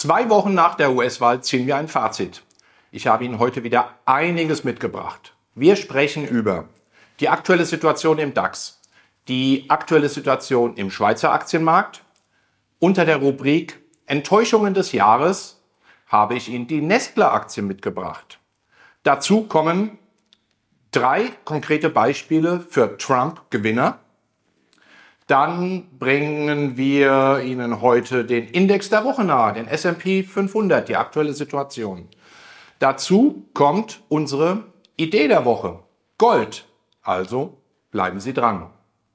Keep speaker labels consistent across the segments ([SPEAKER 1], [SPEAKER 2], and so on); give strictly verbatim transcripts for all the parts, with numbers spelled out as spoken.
[SPEAKER 1] Zwei Wochen nach der U S-Wahl ziehen wir ein Fazit. Ich habe Ihnen heute wieder einiges mitgebracht. Wir sprechen über die aktuelle Situation im DAX, die aktuelle Situation im Schweizer Aktienmarkt. Unter der Rubrik Enttäuschungen des Jahres habe ich Ihnen die Nestle-Aktien mitgebracht. Dazu kommen drei konkrete Beispiele für Trump-Gewinner. Dann bringen wir Ihnen heute den Index der Woche nahe, den S und P fünfhundert, die aktuelle Situation. Dazu kommt unsere Idee der Woche, Gold. Also bleiben Sie dran.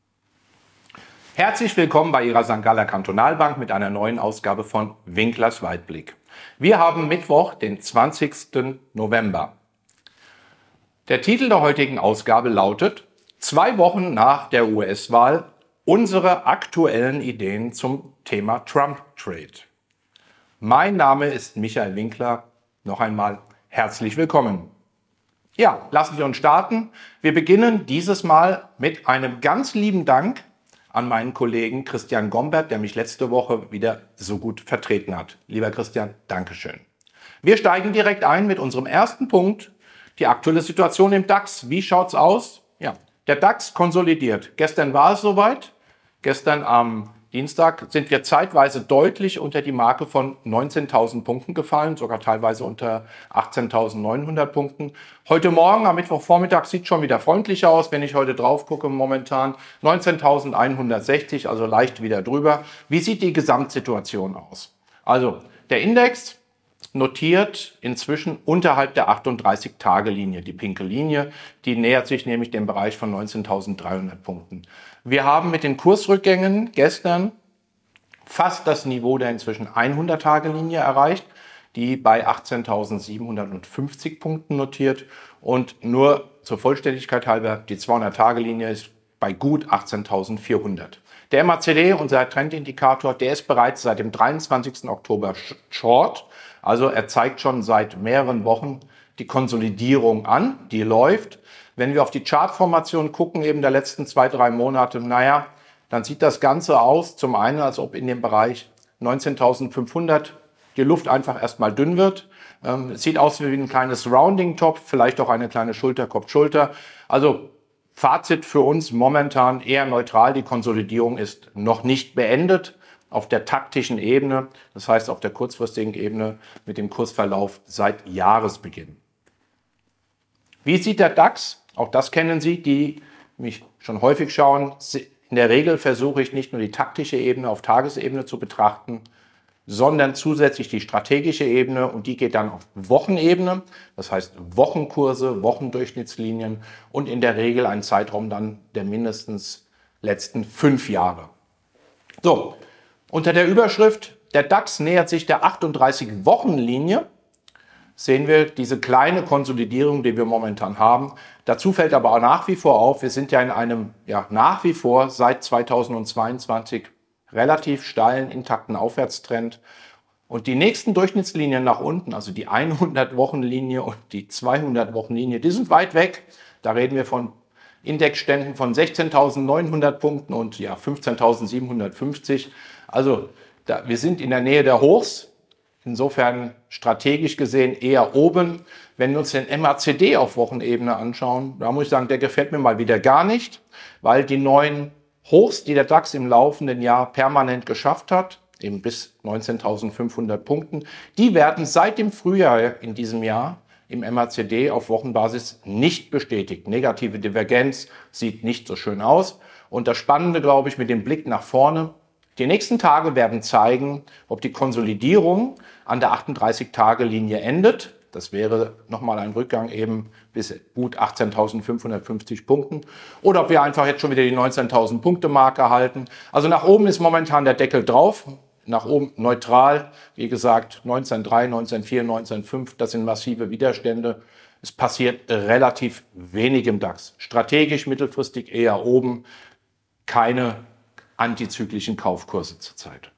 [SPEAKER 1] Herzlich willkommen bei Ihrer Sankt Galler Kantonalbank mit einer neuen Ausgabe von Winklers Weitblick. Wir haben Mittwoch, den zwanzigsten November. Der Titel der heutigen Ausgabe lautet: Zwei Wochen nach der U S-Wahl, unsere aktuellen Ideen zum Thema Trump-Trade. Mein Name ist Michael Winkler. Noch einmal herzlich willkommen. Ja, lassen Sie uns starten. Wir beginnen dieses Mal mit einem ganz lieben Dank an meinen Kollegen Christian Gombert, der mich letzte Woche wieder so gut vertreten hat. Lieber Christian, Dankeschön. Wir steigen direkt ein mit unserem ersten Punkt, die aktuelle Situation im DAX. Wie schaut's aus? Ja, der DAX konsolidiert. Gestern war es soweit. Gestern am Dienstag sind wir zeitweise deutlich unter die Marke von neunzehntausend Punkten gefallen, sogar teilweise unter achtzehntausendneunhundert Punkten. Heute Morgen am Mittwochvormittag sieht schon wieder freundlicher aus, wenn ich heute drauf gucke, momentan neunzehntausendeinhundertsechzig, also leicht wieder drüber. Wie sieht die Gesamtsituation aus? Also der Index notiert inzwischen unterhalb der achtunddreißig-Tage-Linie, die pinke Linie, die nähert sich nämlich dem Bereich von neunzehntausenddreihundert Punkten. Wir haben mit den Kursrückgängen gestern fast das Niveau der inzwischen hundert-Tage-Linie erreicht, die bei achtzehntausendsiebenhundertfünfzig Punkten notiert, und nur zur Vollständigkeit halber, die zweihundert-Tage-Linie ist bei gut achtzehntausendsvierhundert. Der M A C D, unser Trendindikator, der ist bereits seit dem dreiundzwanzigsten Oktober short. Also er zeigt schon seit mehreren Wochen die Konsolidierung an, die läuft. Wenn wir auf die Chartformation gucken, eben der letzten zwei, drei Monate, naja, dann sieht das Ganze aus, zum einen, als ob in dem Bereich neunzehntausendfünfhundert die Luft einfach erstmal dünn wird. Ähm, es sieht aus wie ein kleines Rounding-Top, vielleicht auch eine kleine Schulter, Kopf-Schulter. Also Fazit für uns momentan eher neutral. Die Konsolidierung ist noch nicht beendet auf der taktischen Ebene, das heißt auf der kurzfristigen Ebene mit dem Kursverlauf seit Jahresbeginn. Wie sieht der DAX? Auch das kennen Sie, die mich schon häufig schauen. In der Regel versuche ich nicht nur die taktische Ebene auf Tagesebene zu betrachten, sondern zusätzlich die strategische Ebene, und die geht dann auf Wochenebene. Das heißt Wochenkurse, Wochendurchschnittslinien und in der Regel ein Zeitraum dann der mindestens letzten fünf Jahre. So, unter der Überschrift der DAX nähert sich der achtunddreißig-Wochen-Linie. Sehen wir diese kleine Konsolidierung, die wir momentan haben. Dazu fällt aber auch nach wie vor auf, wir sind ja in einem ja, nach wie vor seit zweitausendzweiundzwanzig relativ steilen, intakten Aufwärtstrend. Und die nächsten Durchschnittslinien nach unten, also die hundert-Wochen-Linie und die zweihundert-Wochen-Linie, die sind weit weg. Da reden wir von Indexständen von sechzehntausendneunhundert Punkten und ja, fünfzehntausendsiebenhundertfünfzig. Also da, wir sind in der Nähe der Hochs. Insofern strategisch gesehen eher oben. Wenn wir uns den M A C D auf Wochenebene anschauen, da muss ich sagen, der gefällt mir mal wieder gar nicht, weil die neuen Hochs, die der DAX im laufenden Jahr permanent geschafft hat, eben bis neunzehntausendfünfhundert Punkten, die werden seit dem Frühjahr in diesem Jahr im M A C D auf Wochenbasis nicht bestätigt. Negative Divergenz sieht nicht so schön aus. Und das Spannende, glaube ich, mit dem Blick nach vorne: Die nächsten Tage werden zeigen, ob die Konsolidierung an der achtunddreißig-Tage-Linie endet. Das wäre nochmal ein Rückgang eben bis gut achtzehntausendfünfhundertfünfzig Punkten. Oder ob wir einfach jetzt schon wieder die neunzehntausend Punkte Marke halten. Also nach oben ist momentan der Deckel drauf. Nach oben neutral, wie gesagt, neunzehn Komma drei, neunzehn Komma vier, neunzehn Komma fünf, das sind massive Widerstände. Es passiert relativ wenig im DAX. Strategisch mittelfristig eher oben, keine antizyklischen Kaufkurse zurzeit.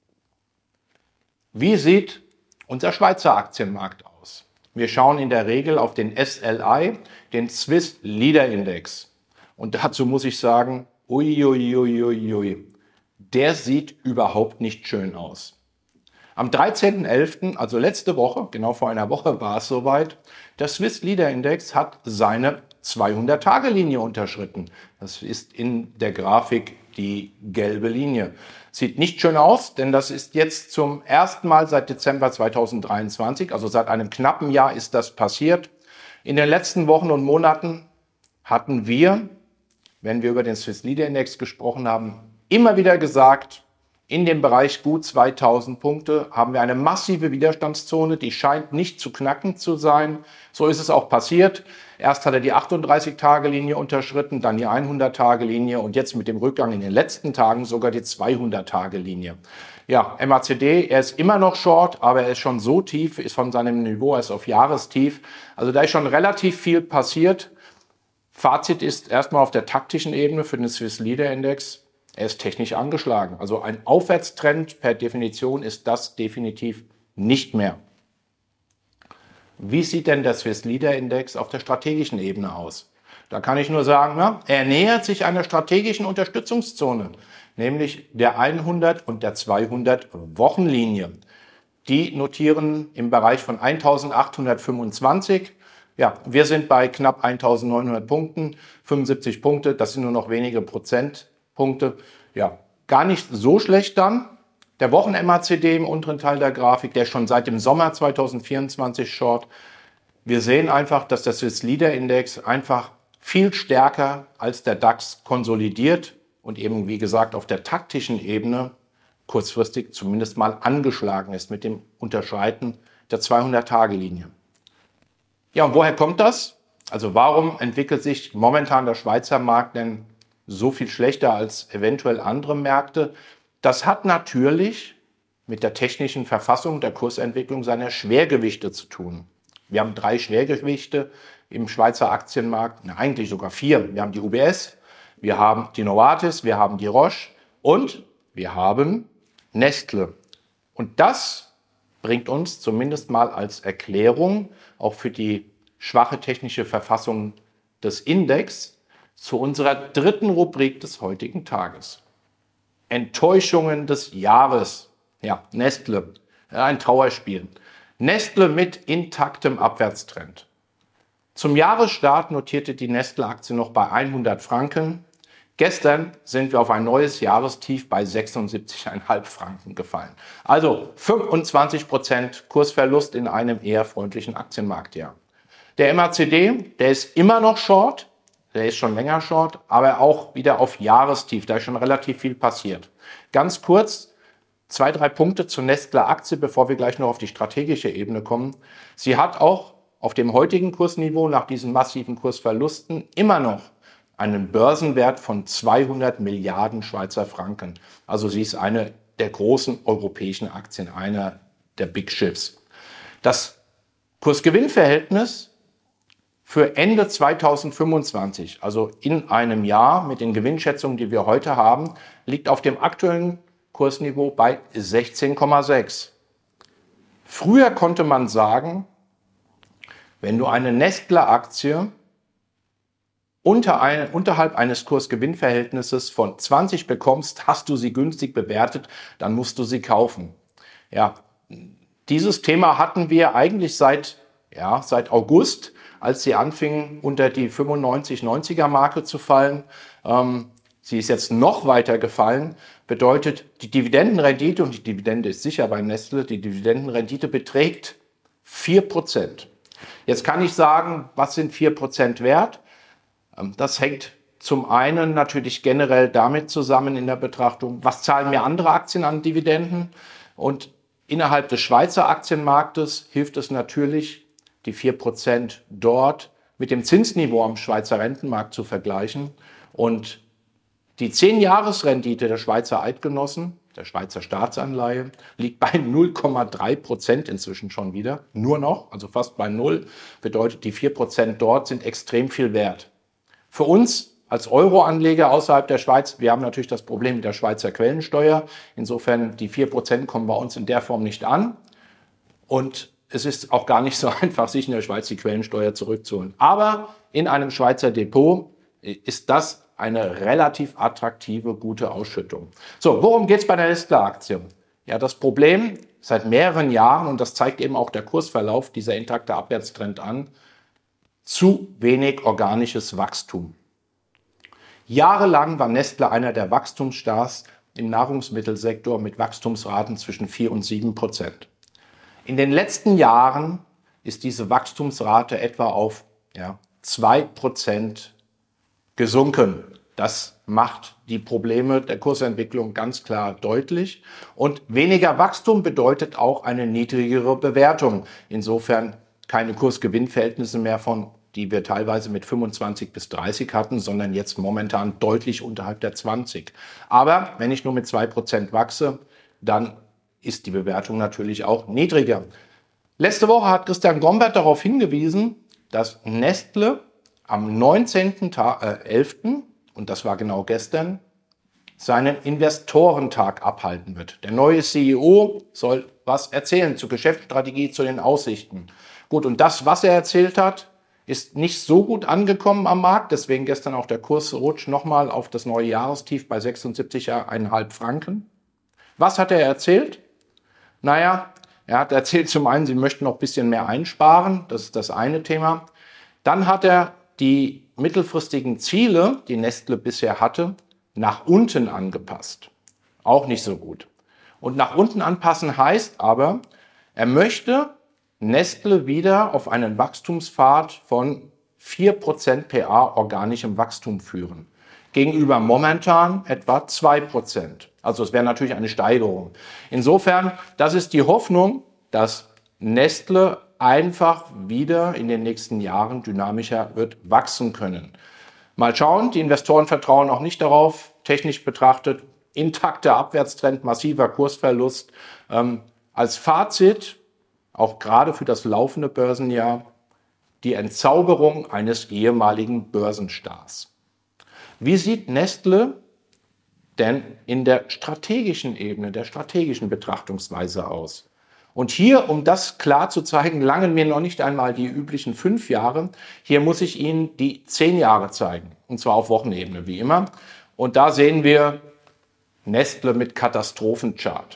[SPEAKER 1] Wie sieht unser Schweizer Aktienmarkt aus? Wir schauen in der Regel auf den S L I, den Swiss Leader Index. Und dazu muss ich sagen, uiuiuiui, der sieht überhaupt nicht schön aus. Am dreizehnten elften, also letzte Woche, genau vor einer Woche war es soweit, der Swiss Leader Index hat seine zweihundert-Tage-Linie unterschritten. Das ist in der Grafik die gelbe Linie. Sieht nicht schön aus, denn das ist jetzt zum ersten Mal seit Dezember zweitausenddreiundzwanzig, also seit einem knappen Jahr ist das passiert. In den letzten Wochen und Monaten hatten wir, wenn wir über den Swiss Leader Index gesprochen haben, immer wieder gesagt, in dem Bereich gut zweitausend Punkte haben wir eine massive Widerstandszone, die scheint nicht zu knacken zu sein. So ist es auch passiert. Erst hat er die achtunddreißig-Tage-Linie unterschritten, dann die hundert-Tage-Linie und jetzt mit dem Rückgang in den letzten Tagen sogar die zweihundert-Tage-Linie. Ja, M A C D, er ist immer noch short, aber er ist schon so tief, ist von seinem Niveau, er ist auf Jahrestief. Also da ist schon relativ viel passiert. Fazit ist erstmal auf der taktischen Ebene für den Swiss Leader Index. Er ist technisch angeschlagen. Also ein Aufwärtstrend per Definition ist das definitiv nicht mehr. Wie sieht denn der Swiss Leader Index auf der strategischen Ebene aus? Da kann ich nur sagen, ja, er nähert sich einer strategischen Unterstützungszone, nämlich der hundert- und der zweihundert-Wochenlinie. Die notieren im Bereich von eintausendachthundertfünfundzwanzig. Ja, wir sind bei knapp eintausendneunhundert Punkten, fünfundsiebzig Punkte, das sind nur noch wenige Prozentpunkte. Ja, gar nicht so schlecht dann. Der Wochen-M A C D im unteren Teil der Grafik, der ist schon seit dem Sommer zweitausendvierundzwanzig short. Wir sehen einfach, dass der Swiss Leader Index einfach viel stärker als der DAX konsolidiert und eben, wie gesagt, auf der taktischen Ebene kurzfristig zumindest mal angeschlagen ist mit dem Unterschreiten der zweihundert-Tage-Linie. Ja, und woher kommt das? Also warum entwickelt sich momentan der Schweizer Markt denn so viel schlechter als eventuell andere Märkte? Das hat natürlich mit der technischen Verfassung der Kursentwicklung seiner Schwergewichte zu tun. Wir haben drei Schwergewichte im Schweizer Aktienmarkt, na, eigentlich sogar vier. Wir haben die U B S, wir haben die Novartis, wir haben die Roche und wir haben Nestle. Und das bringt uns zumindest mal als Erklärung auch für die schwache technische Verfassung des Index zu unserer dritten Rubrik des heutigen Tages. Enttäuschungen des Jahres. Ja, Nestle, ein Trauerspiel. Nestle mit intaktem Abwärtstrend. Zum Jahresstart notierte die Nestle-Aktie noch bei hundert Franken. Gestern sind wir auf ein neues Jahrestief bei sechsundsiebzig Komma fünf Franken gefallen. Also fünfundzwanzig Prozent Kursverlust in einem eher freundlichen Aktienmarktjahr. Der M A C D, der ist immer noch short. Der ist schon länger short, aber auch wieder auf Jahrestief. Da ist schon relativ viel passiert. Ganz kurz, zwei, drei Punkte zur Nestle-Aktie, bevor wir gleich noch auf die strategische Ebene kommen. Sie hat auch auf dem heutigen Kursniveau nach diesen massiven Kursverlusten immer noch einen Börsenwert von zweihundert Milliarden Schweizer Franken. Also sie ist eine der großen europäischen Aktien, einer der Big Chips. Das Kursgewinnverhältnis für Ende zweitausendfünfundzwanzig, also in einem Jahr mit den Gewinnschätzungen, die wir heute haben, liegt auf dem aktuellen Kursniveau bei sechzehn Komma sechs. Früher konnte man sagen, wenn du eine Nestle-Aktie unter ein, unterhalb eines Kursgewinnverhältnisses von zwanzig bekommst, hast du sie günstig bewertet, dann musst du sie kaufen. Ja, dieses Thema hatten wir eigentlich seit, ja, seit August, als sie anfingen, unter die fünfundneunzig neunziger Marke zu fallen. Ähm, sie ist jetzt noch weiter gefallen. Bedeutet, die Dividendenrendite, und die Dividende ist sicher bei Nestle, die Dividendenrendite beträgt vier Prozent. Jetzt kann ich sagen, was sind vier Prozent wert? Ähm, das hängt zum einen natürlich generell damit zusammen in der Betrachtung, was zahlen mir andere Aktien an Dividenden? Und innerhalb des Schweizer Aktienmarktes hilft es natürlich, die vier Prozent dort mit dem Zinsniveau am Schweizer Rentenmarkt zu vergleichen. Und die zehn-Jahres-Rendite der Schweizer Eidgenossen, der Schweizer Staatsanleihe, liegt bei null Komma drei Prozent inzwischen schon wieder. Nur noch, also fast bei null. Bedeutet, die vier Prozent dort sind extrem viel wert. Für uns als Euro-Anleger außerhalb der Schweiz, wir haben natürlich das Problem mit der Schweizer Quellensteuer. Insofern, die vier Prozent kommen bei uns in der Form nicht an. Und es ist auch gar nicht so einfach, sich in der Schweiz die Quellensteuer zurückzuholen. Aber in einem Schweizer Depot ist das eine relativ attraktive, gute Ausschüttung. So, worum geht es bei der Nestle-Aktie? Ja, das Problem seit mehreren Jahren, und das zeigt eben auch der Kursverlauf, dieser intakte Abwärtstrend an, zu wenig organisches Wachstum. Jahrelang war Nestle einer der Wachstumsstars im Nahrungsmittelsektor mit Wachstumsraten zwischen vier und sieben Prozent. In den letzten Jahren ist diese Wachstumsrate etwa auf ja, zwei Prozent gesunken. Das macht die Probleme der Kursentwicklung ganz klar deutlich. Und weniger Wachstum bedeutet auch eine niedrigere Bewertung. Insofern keine Kursgewinnverhältnisse mehr von, die wir teilweise mit fünfundzwanzig bis dreißig hatten, sondern jetzt momentan deutlich unterhalb der zwanzig. Aber wenn ich nur mit zwei Prozent wachse, dann ist die Bewertung natürlich auch niedriger. Letzte Woche hat Christian Gombert darauf hingewiesen, dass Nestle am neunzehnten elften, und das war genau gestern, seinen Investorentag abhalten wird. Der neue C E O soll was erzählen zur Geschäftsstrategie, zu den Aussichten. Gut, und das, was er erzählt hat, ist nicht so gut angekommen am Markt. Deswegen gestern auch der Kursrutsch nochmal auf das neue Jahrestief bei sechsundsiebzig Komma fünf Franken. Was hat er erzählt? Naja, er hat erzählt zum einen, sie möchten noch ein bisschen mehr einsparen. Das ist das eine Thema. Dann hat er die mittelfristigen Ziele, die Nestle bisher hatte, nach unten angepasst. Auch nicht so gut. Und nach unten anpassen heißt aber, er möchte Nestle wieder auf einen Wachstumspfad von vier Prozent per Jahr organischem Wachstum führen. Gegenüber momentan etwa zwei Prozent. Also es wäre natürlich eine Steigerung. Insofern, das ist die Hoffnung, dass Nestle einfach wieder in den nächsten Jahren dynamischer wird wachsen können. Mal schauen, die Investoren vertrauen auch nicht darauf, technisch betrachtet, intakter Abwärtstrend, massiver Kursverlust. Ähm, als Fazit, auch gerade für das laufende Börsenjahr, die Entzauberung eines ehemaligen Börsenstars. Wie sieht Nestle denn in der strategischen Ebene, der strategischen Betrachtungsweise aus? Und hier, um das klar zu zeigen, langen mir noch nicht einmal die üblichen fünf Jahre. Hier muss ich Ihnen die zehn Jahre zeigen, und zwar auf Wochenebene, wie immer. Und da sehen wir Nestle mit Katastrophenchart.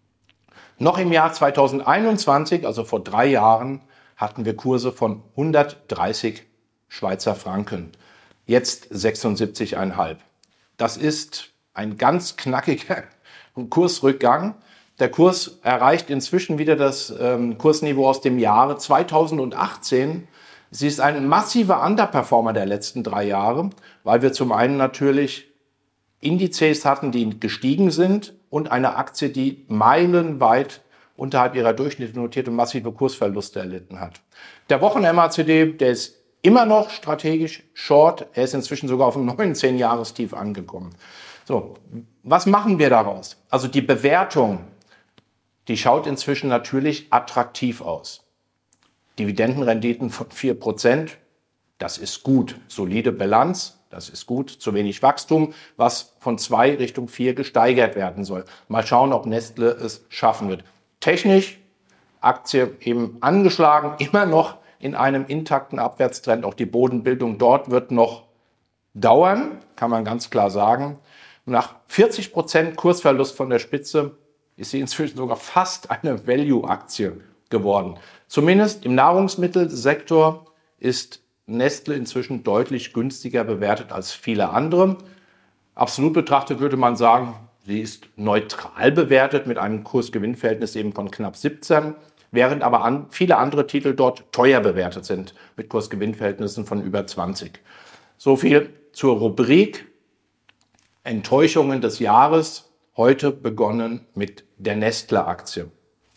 [SPEAKER 1] Noch im Jahr zweitausendeinundzwanzig, also vor drei Jahren, hatten wir Kurse von hundertdreißig Schweizer Franken. Jetzt sechsundsiebzig Komma fünf. Das ist ein ganz knackiger Kursrückgang. Der Kurs erreicht inzwischen wieder das ähm, Kursniveau aus dem Jahre zweitausendachtzehn. Sie ist ein massiver Underperformer der letzten drei Jahre, weil wir zum einen natürlich Indizes hatten, die gestiegen sind, und eine Aktie, die meilenweit unterhalb ihrer Durchschnitte notiert und massive Kursverluste erlitten hat. Der Wochen-M A C D, der ist immer noch strategisch short. Er ist inzwischen sogar auf einem neuen zehn-Jahrestief angekommen. So, was machen wir daraus? Also die Bewertung, die schaut inzwischen natürlich attraktiv aus. Dividendenrenditen von vier Prozent, das ist gut. Solide Bilanz, das ist gut. Zu wenig Wachstum, was von zwei Richtung vier gesteigert werden soll. Mal schauen, ob Nestle es schaffen wird. Technisch, Aktie eben angeschlagen, immer noch in einem intakten Abwärtstrend. Auch die Bodenbildung dort wird noch dauern, kann man ganz klar sagen. Nach vierzig Prozent Kursverlust von der Spitze ist sie inzwischen sogar fast eine Value-Aktie geworden. Zumindest im Nahrungsmittelsektor ist Nestle inzwischen deutlich günstiger bewertet als viele andere. Absolut betrachtet würde man sagen, sie ist neutral bewertet mit einem Kursgewinnverhältnis eben von knapp siebzehn, während aber an, viele andere Titel dort teuer bewertet sind mit Kursgewinnverhältnissen von über zwanzig. So viel zur Rubrik Enttäuschungen des Jahres. Heute begonnen mit der Nestle-Aktie.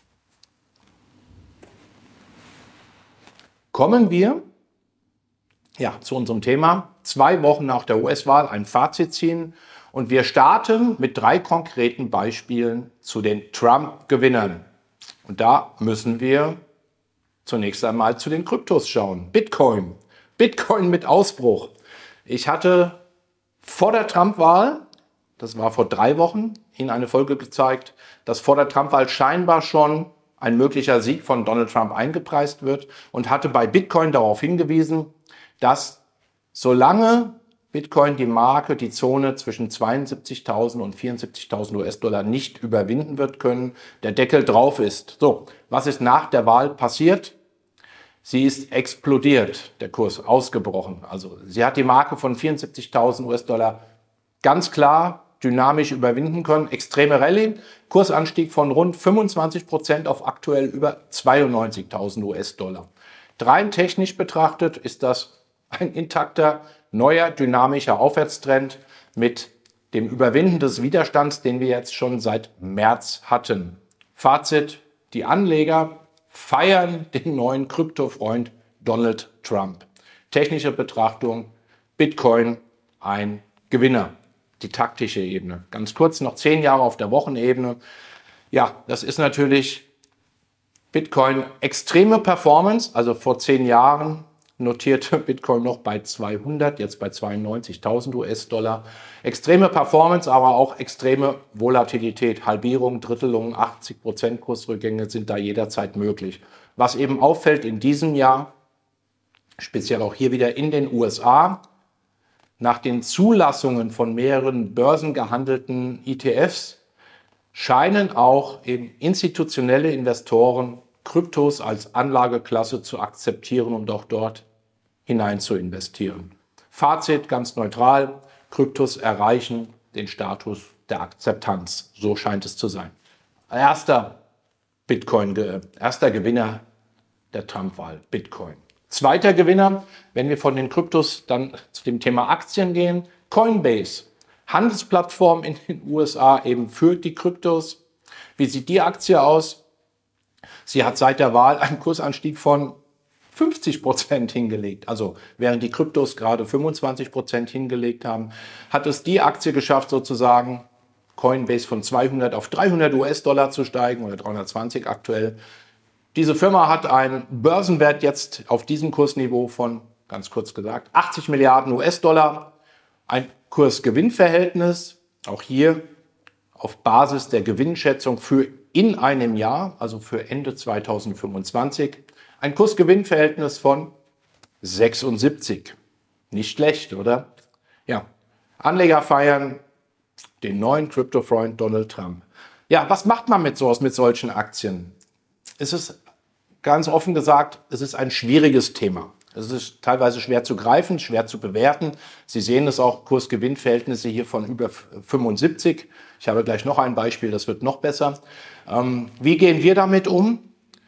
[SPEAKER 1] Kommen wir ja, zu unserem Thema. Zwei Wochen nach der U S-Wahl ein Fazit ziehen. Und wir starten mit drei konkreten Beispielen zu den Trump-Gewinnern. Und da müssen wir zunächst einmal zu den Kryptos schauen. Bitcoin. Bitcoin mit Ausbruch. Ich hatte vor der Trump-Wahl, das war vor drei Wochen, Ihnen eine Folge gezeigt, dass vor der Trump-Wahl scheinbar schon ein möglicher Sieg von Donald Trump eingepreist wird und hatte bei Bitcoin darauf hingewiesen, dass solange Bitcoin die Marke, die Zone zwischen zweiundsiebzigtausend und vierundsiebzigtausend US-Dollar nicht überwinden wird können, der Deckel drauf ist. So, was ist nach der Wahl passiert? Sie ist explodiert, der Kurs ausgebrochen. Also sie hat die Marke von vierundsiebzigtausend US-Dollar ganz klar dynamisch überwinden können. Extreme Rallye, Kursanstieg von rund fünfundzwanzig Prozent auf aktuell über zweiundneunzigtausend US-Dollar. Rein technisch betrachtet ist das ein intakter, neuer, dynamischer Aufwärtstrend mit dem Überwinden des Widerstands, den wir jetzt schon seit März hatten. Fazit, die Anleger feiern den neuen Kryptofreund Donald Trump. Technische Betrachtung, Bitcoin ein Gewinner. Die taktische Ebene. Ganz kurz noch zehn Jahre auf der Wochenebene. Ja, das ist natürlich Bitcoin extreme Performance. Also vor zehn Jahren notierte Bitcoin noch bei zweihundert, jetzt bei zweiundneunzigtausend US-Dollar. Extreme Performance, aber auch extreme Volatilität. Halbierung, Drittelung, achtzig Prozent Kursrückgänge sind da jederzeit möglich. Was eben auffällt in diesem Jahr, speziell auch hier wieder in den U S A, nach den Zulassungen von mehreren börsengehandelten E T Fs scheinen auch eben institutionelle Investoren Kryptos als Anlageklasse zu akzeptieren und auch dort hinein zu investieren. Fazit ganz neutral, Kryptos erreichen den Status der Akzeptanz. So scheint es zu sein. Erster Bitcoin, erster Gewinner der Trump-Wahl, Bitcoin. Zweiter Gewinner, wenn wir von den Kryptos dann zu dem Thema Aktien gehen, Coinbase, Handelsplattform in den U S A eben für die Kryptos. Wie sieht die Aktie aus? Sie hat seit der Wahl einen Kursanstieg von fünfzig Prozent hingelegt. Also während die Kryptos gerade fünfundzwanzig Prozent hingelegt haben, hat es die Aktie geschafft, sozusagen Coinbase von zweihundert auf dreihundert US-Dollar zu steigen oder dreihundertzwanzig aktuell. Diese Firma hat einen Börsenwert jetzt auf diesem Kursniveau von, ganz kurz gesagt, achtzig Milliarden US-Dollar. Ein Kurs-Gewinn-Verhältnis, auch hier auf Basis der Gewinnschätzung für in einem Jahr, also für Ende zweitausendfünfundzwanzig, ein Kurs-Gewinn-Verhältnis von sechsundsiebzig. Nicht schlecht, oder? Ja, Anleger feiern den neuen Kryptofreund Donald Trump. Ja, was macht man mit sowas, mit solchen Aktien? Es ist ganz offen gesagt, es ist ein schwieriges Thema. Es ist teilweise schwer zu greifen, schwer zu bewerten. Sie sehen es auch, Kurs-Gewinn-Verhältnisse hier von über fünfundsiebzig. Ich habe gleich noch ein Beispiel, das wird noch besser. Ähm, wie gehen wir damit um?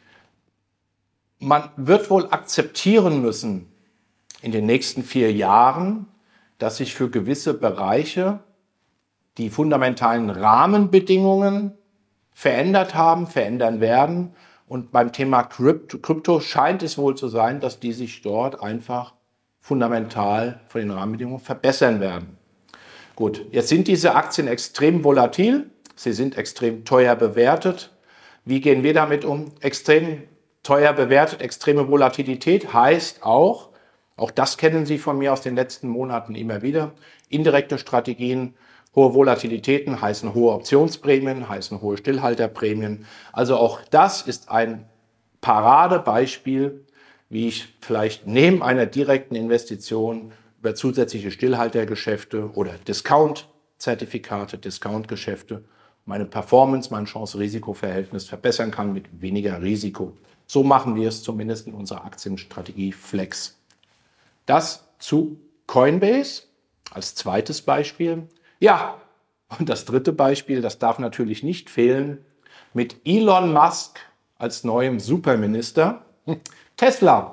[SPEAKER 1] Man wird wohl akzeptieren müssen in den nächsten vier Jahren, dass sich für gewisse Bereiche die fundamentalen Rahmenbedingungen verändert haben, verändern werden. Und beim Thema Krypto scheint es wohl zu sein, dass die sich dort einfach fundamental von den Rahmenbedingungen verbessern werden. Gut, jetzt sind diese Aktien extrem volatil, sie sind extrem teuer bewertet. Wie gehen wir damit um? Extrem teuer bewertet, extreme Volatilität heißt auch, auch das kennen Sie von mir aus den letzten Monaten immer wieder, indirekte Strategien. Hohe Volatilitäten heißen hohe Optionsprämien, heißen hohe Stillhalterprämien. Also auch das ist ein Paradebeispiel, wie ich vielleicht neben einer direkten Investition über zusätzliche Stillhaltergeschäfte oder Discount-Zertifikate, Discount-Geschäfte meine Performance, mein Chance-Risiko-Verhältnis verbessern kann mit weniger Risiko. So machen wir es zumindest in unserer Aktienstrategie Flex. Das zu Coinbase als zweites Beispiel. Ja, und das dritte Beispiel, das darf natürlich nicht fehlen, mit Elon Musk als neuem Superminister. Tesla.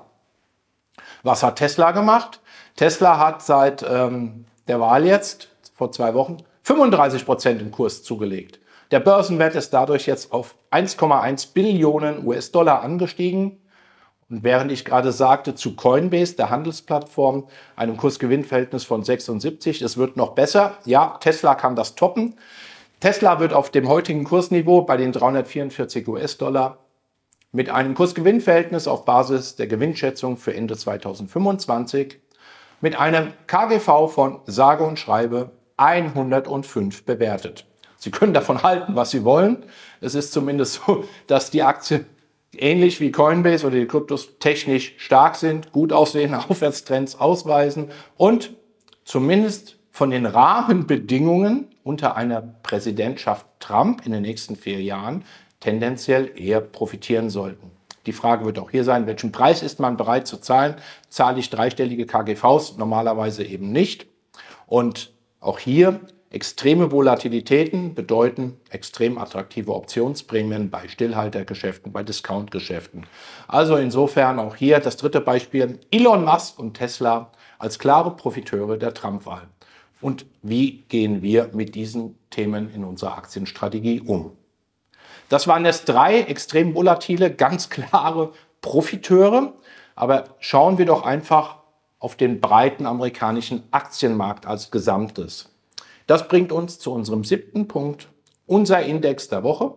[SPEAKER 1] Was hat Tesla gemacht? Tesla hat seit ähm, der Wahl jetzt, vor zwei Wochen, fünfunddreißig Prozent im Kurs zugelegt. Der Börsenwert ist dadurch jetzt auf eins Komma eins Billionen US-Dollar angestiegen. Und während ich gerade sagte, zu Coinbase, der Handelsplattform, einem Kursgewinnverhältnis von sechsundsiebzig, es wird noch besser. Ja, Tesla kann das toppen. Tesla wird auf dem heutigen Kursniveau bei den dreihundertvierundvierzig US-Dollar mit einem Kursgewinnverhältnis auf Basis der Gewinnschätzung für Ende zweitausendfünfundzwanzig mit einem K G V von sage und schreibe hundertfünf bewertet. Sie können davon halten, was Sie wollen. Es ist zumindest so, dass die Aktie ähnlich wie Coinbase oder die Kryptos technisch stark sind, gut aussehende Aufwärtstrends ausweisen und zumindest von den Rahmenbedingungen unter einer Präsidentschaft Trump in den nächsten vier Jahren tendenziell eher profitieren sollten. Die Frage wird auch hier sein, welchen Preis ist man bereit zu zahlen? Zahle ich dreistellige K G Vs? Normalerweise eben nicht. Und auch hier extreme Volatilitäten bedeuten extrem attraktive Optionsprämien bei Stillhaltergeschäften, bei Discountgeschäften. Also insofern auch hier das dritte Beispiel, Elon Musk und Tesla als klare Profiteure der Trump-Wahl. Und wie gehen wir mit diesen Themen in unserer Aktienstrategie um? Das waren jetzt drei extrem volatile, ganz klare Profiteure. Aber schauen wir doch einfach auf den breiten amerikanischen Aktienmarkt als Gesamtes. Das bringt uns zu unserem siebten Punkt, unser Index der Woche,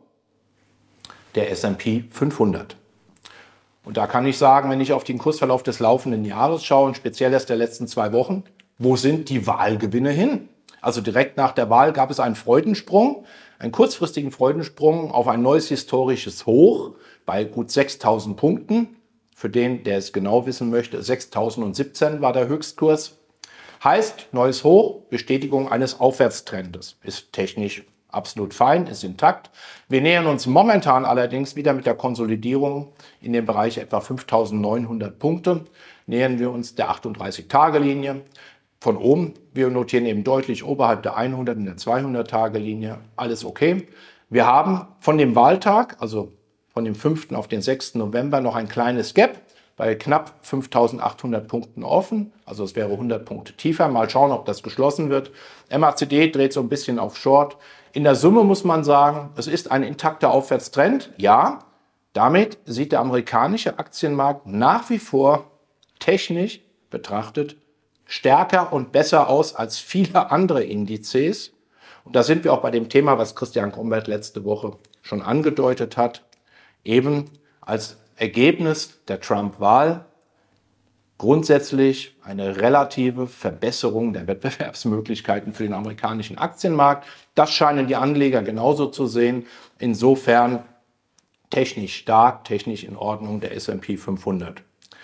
[SPEAKER 1] der S und P fünfhundert. Und da kann ich sagen, wenn ich auf den Kursverlauf des laufenden Jahres schaue, und speziell erst der letzten zwei Wochen, wo sind die Wahlgewinne hin? Also direkt nach der Wahl gab es einen Freudensprung, einen kurzfristigen Freudensprung auf ein neues historisches Hoch bei gut sechstausend Punkten. Für den, der es genau wissen möchte, sechstausendsiebzehn war der Höchstkurs. Heißt, neues Hoch, Bestätigung eines Aufwärtstrendes. Ist technisch absolut fein, ist intakt. Wir nähern uns momentan allerdings wieder mit der Konsolidierung in dem Bereich etwa fünftausendneunhundert Punkte. Nähern wir uns der achtunddreißig-Tage-Linie. Von oben, wir notieren eben deutlich oberhalb der hundert und der zweihundert-Tage-Linie. Alles okay. Wir haben von dem Wahltag, also von dem fünften auf den sechsten November, noch ein kleines Gap bei knapp fünftausendachthundert Punkten offen. Also es wäre hundert Punkte tiefer. Mal schauen, ob das geschlossen wird. M A C D dreht so ein bisschen auf Short. In der Summe muss man sagen, es ist ein intakter Aufwärtstrend. Ja, damit sieht der amerikanische Aktienmarkt nach wie vor technisch betrachtet stärker und besser aus als viele andere Indizes. Und da sind wir auch bei dem Thema, was Christian Krombert letzte Woche schon angedeutet hat, eben als Ergebnis der Trump-Wahl grundsätzlich eine relative Verbesserung der Wettbewerbsmöglichkeiten für den amerikanischen Aktienmarkt. Das scheinen die Anleger genauso zu sehen. Insofern technisch stark, technisch in Ordnung der S und P fünfhundert.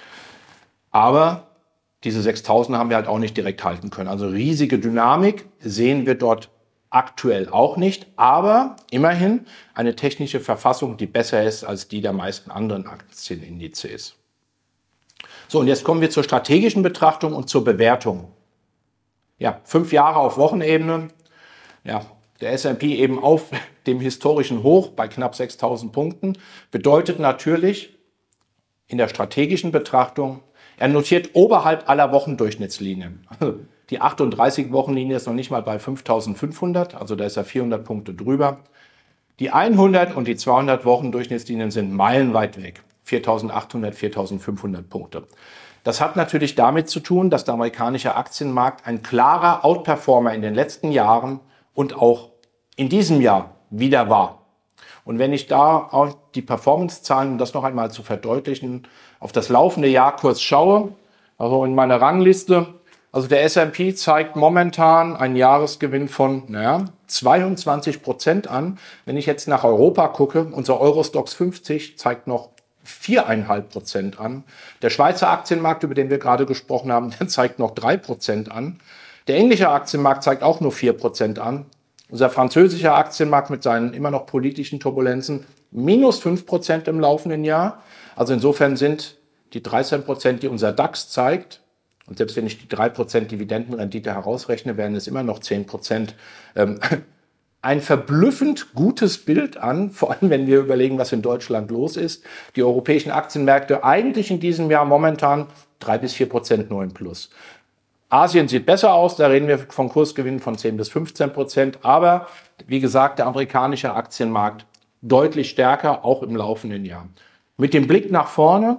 [SPEAKER 1] Aber diese sechstausend haben wir halt auch nicht direkt halten können. Also riesige Dynamik sehen wir dort aktuell auch nicht, aber immerhin eine technische Verfassung, die besser ist als die der meisten anderen Aktienindizes. So, und jetzt kommen wir zur strategischen Betrachtung und zur Bewertung. Ja, fünf Jahre auf Wochenebene. Ja, der S und P eben auf dem historischen Hoch bei knapp sechstausend Punkten bedeutet natürlich in der strategischen Betrachtung, er notiert oberhalb aller Wochendurchschnittslinien. Die achtunddreißig-Wochenlinie ist noch nicht mal bei fünftausendfünfhundert, also da ist er vierhundert Punkte drüber. Die hundert und die zweihundert Wochendurchschnittslinien sind meilenweit weg. viertausendachthundert, viertausendfünfhundert Punkte. Das hat natürlich damit zu tun, dass der amerikanische Aktienmarkt ein klarer Outperformer in den letzten Jahren und auch in diesem Jahr wieder war. Und wenn ich da auch die Performance-Zahlen, um das noch einmal zu verdeutlichen, auf das laufende Jahr kurz schaue, also in meiner Rangliste, also der S und P zeigt momentan einen Jahresgewinn von naja, zweiundzwanzig Prozent an. Wenn ich jetzt nach Europa gucke, unser Eurostoxx fünfzig zeigt noch vier Komma fünf Prozent an. Der Schweizer Aktienmarkt, über den wir gerade gesprochen haben, der zeigt noch drei Prozent an. Der englische Aktienmarkt zeigt auch nur vier Prozent an. Unser französischer Aktienmarkt mit seinen immer noch politischen Turbulenzen minus fünf Prozent im laufenden Jahr. Also insofern sind die dreizehn Prozent, die unser DAX zeigt, und selbst wenn ich die drei Prozent Dividendenrendite herausrechne, wären es immer noch zehn Prozent, ähm, ein verblüffend gutes Bild an, vor allem wenn wir überlegen, was in Deutschland los ist. Die europäischen Aktienmärkte eigentlich in diesem Jahr momentan drei bis vier Prozent nur im Plus. Asien sieht besser aus, da reden wir von Kursgewinnen von zehn bis fünfzehn Prozent, aber wie gesagt, der amerikanische Aktienmarkt deutlich stärker, auch im laufenden Jahr. Mit dem Blick nach vorne,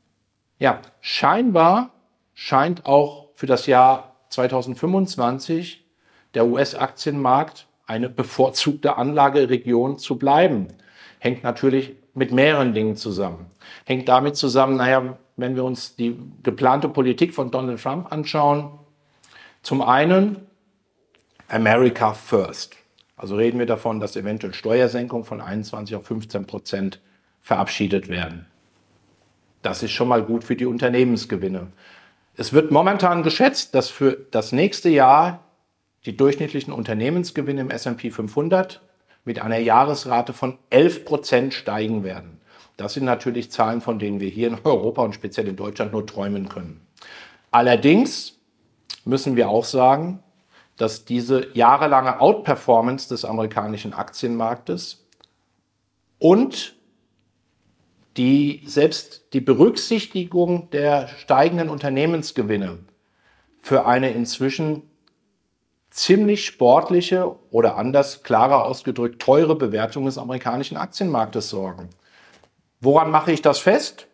[SPEAKER 1] ja, scheinbar scheint auch für das Jahr zweitausendfünfundzwanzig der U S-Aktienmarkt eine bevorzugte Anlageregion zu bleiben. Hängt natürlich mit mehreren Dingen zusammen. Hängt damit zusammen, naja, wenn wir uns die geplante Politik von Donald Trump anschauen, zum einen America First. Also reden wir davon, dass eventuell Steuersenkungen von einundzwanzig auf fünfzehn Prozent verabschiedet werden. Das ist schon mal gut für die Unternehmensgewinne. Es wird momentan geschätzt, dass für das nächste Jahr die durchschnittlichen Unternehmensgewinne im S und P fünfhundert mit einer Jahresrate von elf Prozent steigen werden. Das sind natürlich Zahlen, von denen wir hier in Europa und speziell in Deutschland nur träumen können. Allerdings müssen wir auch sagen, dass diese jahrelange Outperformance des amerikanischen Aktienmarktes und die, selbst die Berücksichtigung der steigenden Unternehmensgewinne für eine inzwischen ziemlich sportliche oder anders klarer ausgedrückt teure Bewertung des amerikanischen Aktienmarktes sorgen. Woran mache ich das fest?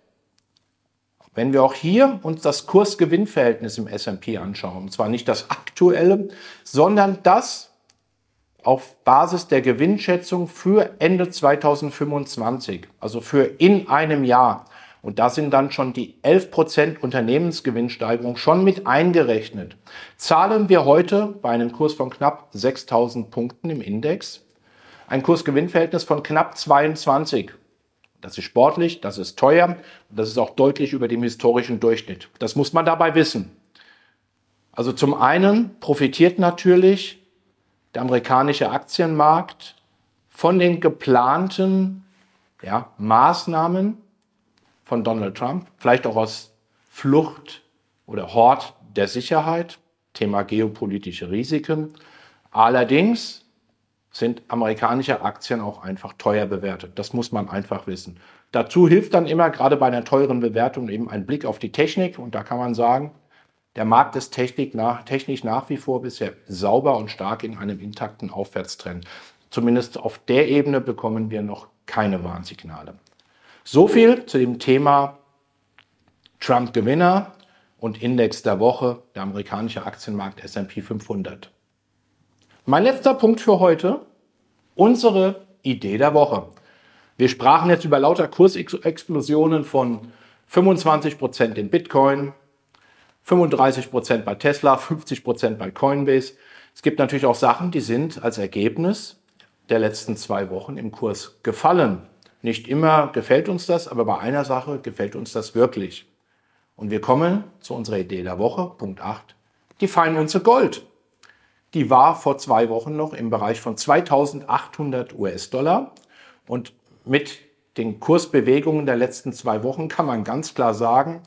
[SPEAKER 1] Wenn wir auch hier uns das Kurs-Gewinn-Verhältnis im S und P anschauen, und zwar nicht das aktuelle, sondern das auf Basis der Gewinnschätzung für Ende zweitausendfünfundzwanzig, also für in einem Jahr. Und da sind dann schon die elf Prozent Unternehmensgewinnsteigerung schon mit eingerechnet. Zahlen wir heute bei einem Kurs von knapp sechstausend Punkten im Index ein Kursgewinnverhältnis von knapp zweiundzwanzig. Das ist sportlich, das ist teuer und das ist auch deutlich über dem historischen Durchschnitt. Das muss man dabei wissen. Also zum einen profitiert natürlich der amerikanische Aktienmarkt von den geplanten ja, Maßnahmen von Donald Trump, vielleicht auch aus Flucht oder Hort der Sicherheit, Thema geopolitische Risiken. Allerdings sind amerikanische Aktien auch einfach teuer bewertet. Das muss man einfach wissen. Dazu hilft dann immer, gerade bei einer teuren Bewertung, eben ein Blick auf die Technik. Und da kann man sagen, der Markt ist Technik nach, technisch nach wie vor bisher sauber und stark in einem intakten Aufwärtstrend. Zumindest auf der Ebene bekommen wir noch keine Warnsignale. So viel zu dem Thema Trump-Gewinner und Index der Woche, der amerikanische Aktienmarkt S und P fünfhundert. Mein letzter Punkt für heute, unsere Idee der Woche. Wir sprachen jetzt über lauter Kursexplosionen von fünfundzwanzig Prozent in Bitcoin, fünfunddreißig Prozent bei Tesla, fünfzig Prozent bei Coinbase. Es gibt natürlich auch Sachen, die sind als Ergebnis der letzten zwei Wochen im Kurs gefallen. Nicht immer gefällt uns das, aber bei einer Sache gefällt uns das wirklich. Und wir kommen zu unserer Idee der Woche, Punkt acht, die Feinunze Gold. Die war vor zwei Wochen noch im Bereich von zweitausendachthundert US-Dollar. Und mit den Kursbewegungen der letzten zwei Wochen kann man ganz klar sagen,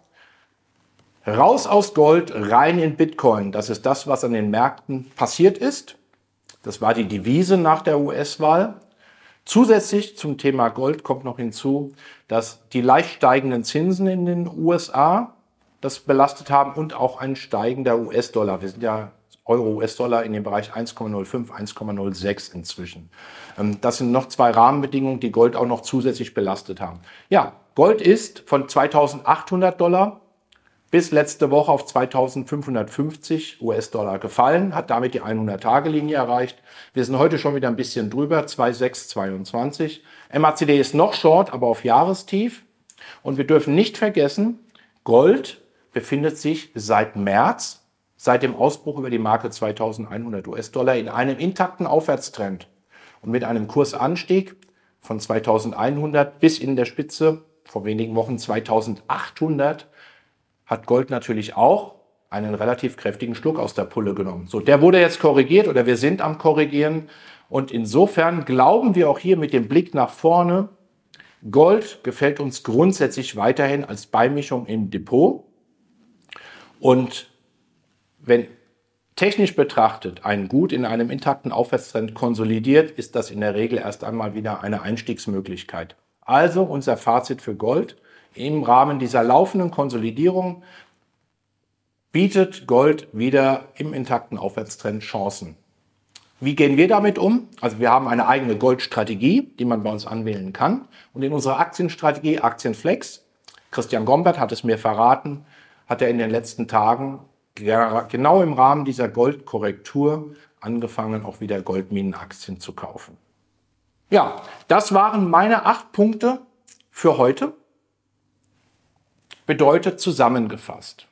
[SPEAKER 1] raus aus Gold, rein in Bitcoin. Das ist das, was an den Märkten passiert ist. Das war die Devise nach der U S-Wahl. Zusätzlich zum Thema Gold kommt noch hinzu, dass die leicht steigenden Zinsen in den U S A das belastet haben und auch ein steigender U S-Dollar. Wir sind ja Euro-U S-Dollar in dem Bereich eins Komma null fünf, eins Komma null sechs inzwischen. Das sind noch zwei Rahmenbedingungen, die Gold auch noch zusätzlich belastet haben. Ja, Gold ist von zweitausendachthundert Dollar bis letzte Woche auf zweitausendfünfhundertfünfzig US-Dollar gefallen, hat damit die hundert-Tage-Linie erreicht. Wir sind heute schon wieder ein bisschen drüber, zwei Komma sechs zweiundzwanzig. M A C D ist noch short, aber auf Jahrestief. Und wir dürfen nicht vergessen, Gold befindet sich seit März, seit dem Ausbruch über die Marke zweitausendeinhundert US-Dollar in einem intakten Aufwärtstrend. Und mit einem Kursanstieg von zweitausendeinhundert bis in der Spitze vor wenigen Wochen zweitausendachthundert hat Gold natürlich auch einen relativ kräftigen Schluck aus der Pulle genommen. So, der wurde jetzt korrigiert oder wir sind am Korrigieren. Und insofern glauben wir auch hier mit dem Blick nach vorne, Gold gefällt uns grundsätzlich weiterhin als Beimischung im Depot. Und wenn technisch betrachtet ein Gut in einem intakten Aufwärtstrend konsolidiert, ist das in der Regel erst einmal wieder eine Einstiegsmöglichkeit. Also unser Fazit für Gold: Im Rahmen dieser laufenden Konsolidierung bietet Gold wieder im intakten Aufwärtstrend Chancen. Wie gehen wir damit um? Also wir haben eine eigene Goldstrategie, die man bei uns anwählen kann. Und in unserer Aktienstrategie Aktienflex, Christian Gombert hat es mir verraten, hat er in den letzten Tagen genau im Rahmen dieser Goldkorrektur angefangen, auch wieder Goldminenaktien zu kaufen. Ja, das waren meine acht Punkte für heute. Bedeutet zusammengefasst: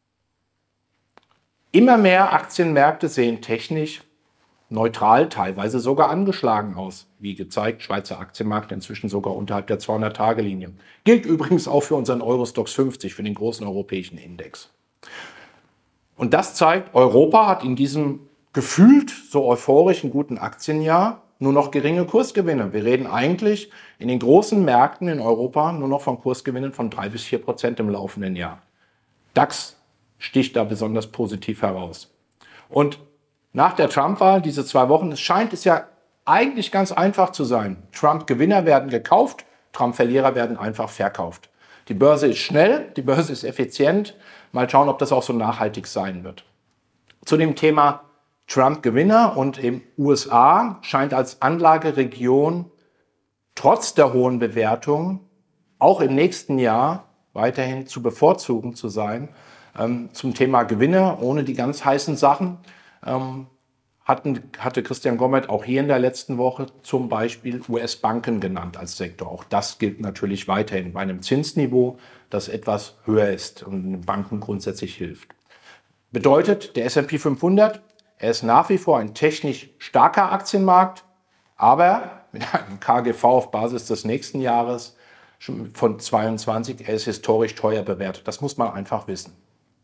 [SPEAKER 1] Immer mehr Aktienmärkte sehen technisch neutral, teilweise sogar angeschlagen aus. Wie gezeigt, Schweizer Aktienmarkt inzwischen sogar unterhalb der zweihundert-Tage-Linie. Gilt übrigens auch für unseren Euro Stoxx fünfzig, für den großen europäischen Index. Und das zeigt, Europa hat in diesem gefühlt so euphorischen guten Aktienjahr nur noch geringe Kursgewinne. Wir reden eigentlich in den großen Märkten in Europa nur noch von Kursgewinnen von drei bis vier Prozent im laufenden Jahr. DAX sticht da besonders positiv heraus. Und nach der Trump-Wahl, diese zwei Wochen, es scheint es ja eigentlich ganz einfach zu sein. Trump-Gewinner werden gekauft, Trump-Verlierer werden einfach verkauft. Die Börse ist schnell, die Börse ist effizient. Mal schauen, ob das auch so nachhaltig sein wird. Zu dem Thema Trump-Gewinner und im U S A scheint als Anlageregion trotz der hohen Bewertung auch im nächsten Jahr weiterhin zu bevorzugen zu sein. Ähm, zum Thema Gewinner, ohne die ganz heißen Sachen, ähm, hatten, hatte Christian Gommert auch hier in der letzten Woche zum Beispiel U S-Banken genannt als Sektor. Auch das gilt natürlich weiterhin bei einem Zinsniveau, das etwas höher ist und den Banken grundsätzlich hilft. Bedeutet, der S und P fünfhundert, er ist nach wie vor ein technisch starker Aktienmarkt, aber mit einem K G V auf Basis des nächsten Jahres von zweiundzwanzig, er ist historisch teuer bewertet. Das muss man einfach wissen.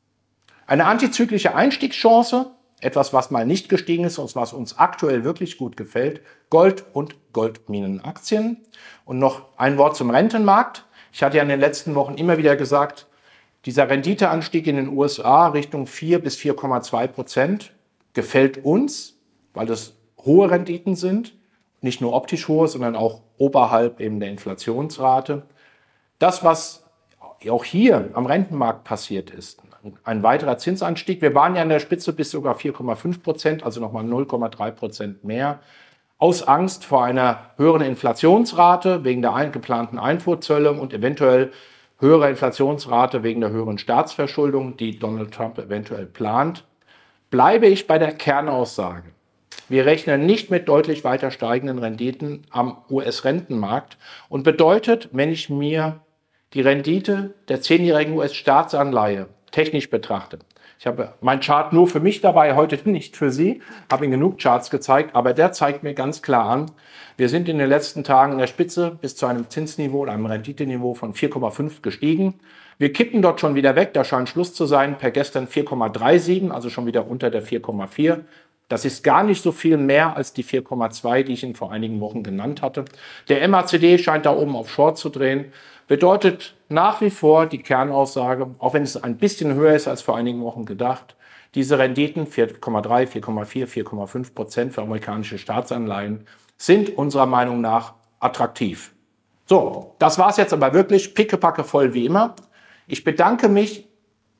[SPEAKER 1] Eine antizyklische Einstiegschance, etwas, was mal nicht gestiegen ist und was uns aktuell wirklich gut gefällt, Gold und Goldminenaktien. Und noch ein Wort zum Rentenmarkt. Ich hatte ja in den letzten Wochen immer wieder gesagt, dieser Renditeanstieg in den U S A Richtung vier bis vier Komma zwei Prozent gefällt uns, weil das hohe Renditen sind, nicht nur optisch hohe, sondern auch oberhalb eben der Inflationsrate. Das, was auch hier am Rentenmarkt passiert ist, ein weiterer Zinsanstieg. Wir waren ja in der Spitze bis sogar vier Komma fünf Prozent, also nochmal null Komma drei Prozent mehr. Aus Angst vor einer höheren Inflationsrate wegen der geplanten Einfuhrzölle und eventuell höherer Inflationsrate wegen der höheren Staatsverschuldung, die Donald Trump eventuell plant, bleibe ich bei der Kernaussage. Wir rechnen nicht mit deutlich weiter steigenden Renditen am U S-Rentenmarkt und bedeutet, wenn ich mir die Rendite der zehnjährigen U S-Staatsanleihe technisch betrachte. Ich habe meinen Chart nur für mich dabei, heute nicht für Sie, habe Ihnen genug Charts gezeigt, aber der zeigt mir ganz klar an, wir sind in den letzten Tagen in der Spitze bis zu einem Zinsniveau oder einem Renditeniveau von vier Komma fünf gestiegen. Wir kippen dort schon wieder weg, da scheint Schluss zu sein, per gestern vier Komma siebenunddreißig, also schon wieder unter der vier Komma vier. Das ist gar nicht so viel mehr als die vier Komma zwei, die ich Ihnen vor einigen Wochen genannt hatte. Der M A C D scheint da oben auf Short zu drehen. Bedeutet nach wie vor die Kernaussage, auch wenn es ein bisschen höher ist als vor einigen Wochen gedacht, diese Renditen vier Komma drei, vier Komma vier, vier Komma fünf Prozent für amerikanische Staatsanleihen sind unserer Meinung nach attraktiv. So, das war es jetzt aber wirklich pickepacke voll wie immer. Ich bedanke mich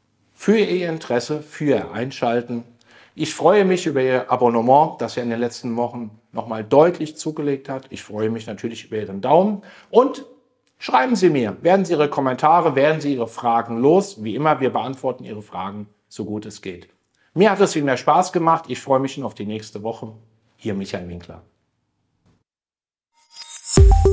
[SPEAKER 1] für Ihr Interesse, für Ihr Einschalten. Ich freue mich über Ihr Abonnement, das er in den letzten Wochen nochmal deutlich zugelegt hat. Ich freue mich natürlich über Ihren Daumen und schreiben Sie mir, werden Sie Ihre Kommentare, werden Sie Ihre Fragen los. Wie immer, wir beantworten Ihre Fragen, so gut es geht. Mir hat es viel mehr Spaß gemacht. Ich freue mich schon auf die nächste Woche. Ihr Michael Winkler.